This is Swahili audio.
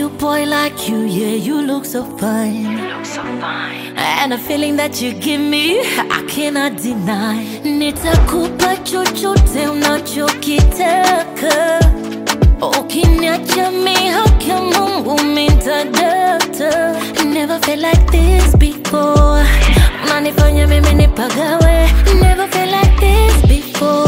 cute boy like you, yeah, you look so fine. You look so fine. And a feeling that you give me, I cannot deny. Nitakupa chochote unachokitaka. Ukiniacha mimi haki ya Mungu nitadata. Never felt like this before. Unanifanya mimi nipagawe. Never felt like this before.